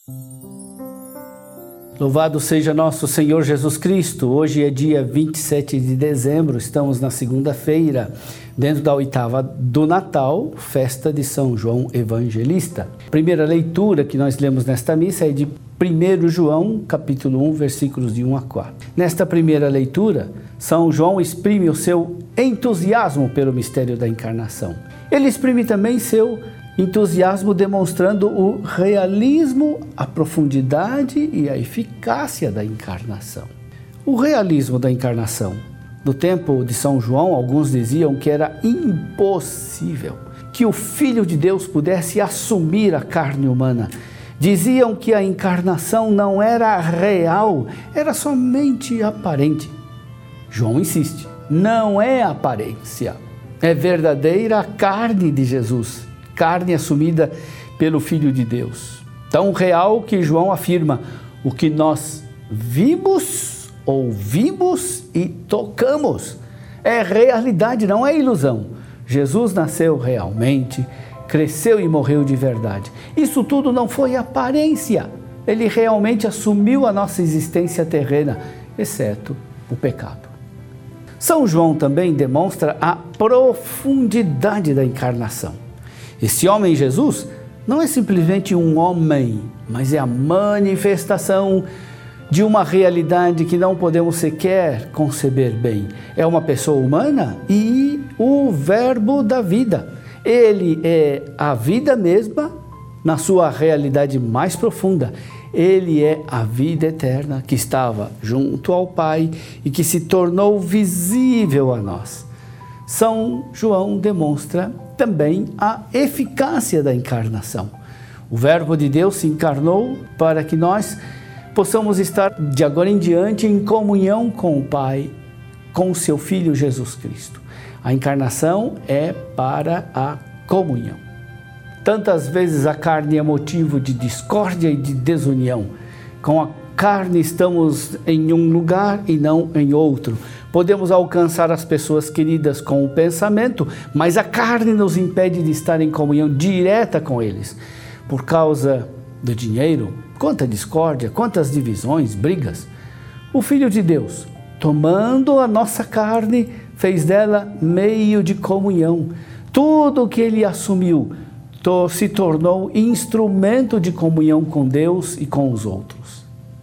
Louvado seja nosso Senhor Jesus Cristo. Hoje é dia 27 de dezembro, estamos na segunda-feira, dentro da oitava do Natal, festa de São João Evangelista. A primeira leitura que nós lemos nesta missa é de 1 João, capítulo 1, versículos de 1 a 4. Nesta primeira leitura, São João exprime o seu entusiasmo pelo mistério da encarnação. Ele exprime também seu entusiasmo demonstrando o realismo, a profundidade e a eficácia da encarnação. O realismo da encarnação. No tempo de São João, alguns diziam que era impossível que o Filho de Deus pudesse assumir a carne humana. Diziam que a encarnação não era real, era somente aparente. João insiste, não é aparência, é verdadeira carne de Jesus. Carne assumida pelo Filho de Deus. Tão real que João afirma, o que nós vimos, ouvimos e tocamos é realidade, não é ilusão. Jesus nasceu realmente, cresceu e morreu de verdade. Isso tudo não foi aparência. Ele realmente assumiu a nossa existência terrena, exceto o pecado. São João também demonstra a profundidade da encarnação. Esse homem Jesus não é simplesmente um homem, mas é a manifestação de uma realidade que não podemos sequer conceber bem. É uma pessoa humana e o verbo da vida. Ele é a vida mesma na sua realidade mais profunda. Ele é a vida eterna que estava junto ao Pai e que se tornou visível a nós. São João demonstra também a eficácia da encarnação. O Verbo de Deus se encarnou para que nós possamos estar de agora em diante em comunhão com o Pai, com o seu Filho Jesus Cristo. A encarnação é para a comunhão. Tantas vezes a carne é motivo de discórdia e de desunião. Com a carne estamos em um lugar e não em outro. Podemos alcançar as pessoas queridas com o pensamento, mas a carne nos impede de estar em comunhão direta com eles. Por causa do dinheiro, quanta discórdia, quantas divisões, brigas. O Filho de Deus, tomando a nossa carne, fez dela meio de comunhão. Tudo o que ele assumiu se tornou instrumento de comunhão com Deus e com os outros.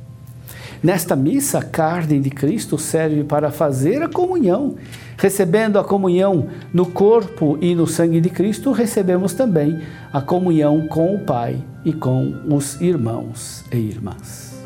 Nesta missa, a carne de Cristo serve para fazer a comunhão. Recebendo a comunhão no corpo e no sangue de Cristo, recebemos também a comunhão com o Pai e com os irmãos e irmãs.